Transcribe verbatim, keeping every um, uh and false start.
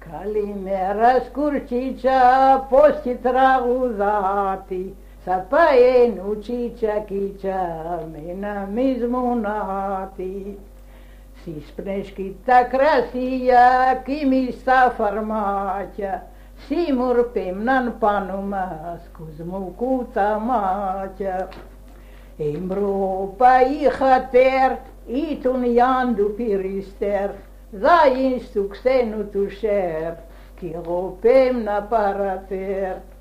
Καλημέρα σκουρτσίτσα, πώς τη τραγουδάτη, θα πάει νουτσίτσα κίτσα με ένα μισμουνάτη. Στις και τα κρασία κι στα φαρμάκια, σίμουρ πέμναν πάνω μας κοσμοκού τα μάτια. Εμπρόπα είχατέρ ή τον Ιάντου πυριστέρ, δάιν του ξένου του σέρ, κι εγώ πέμνα παρατέρ.